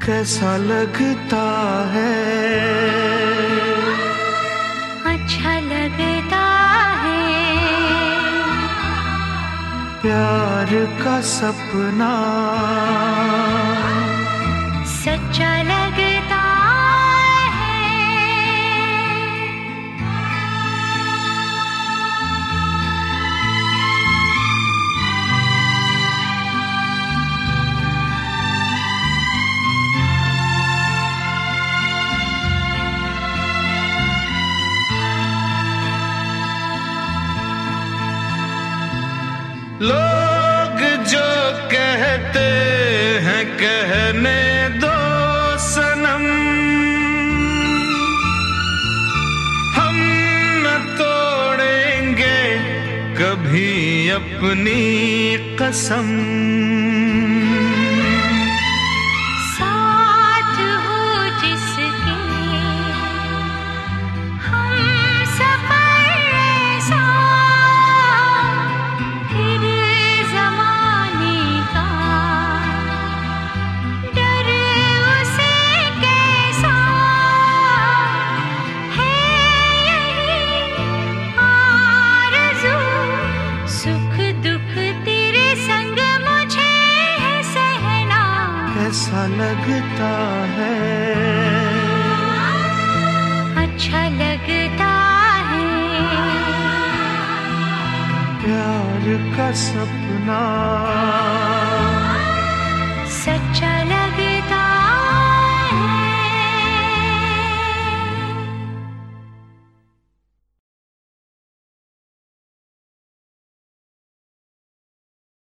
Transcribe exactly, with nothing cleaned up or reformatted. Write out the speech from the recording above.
कैसा लगता है, अच्छा लगता है, प्यार का सपना सच्चा लगता लोग जो कहते हैं कहने दो सनम, हम न तोड़ेंगे कभी अपनी कसम। साथ हो जिसके हम सफर ऐसा, फिर ज़माने का डर उसे कैसा है, यही आरज़ू सुख दुख तेरे संग मुझे है सहना। कैसा लगता है, अच्छा लगता है, प्यार का सपना सच्चा लगता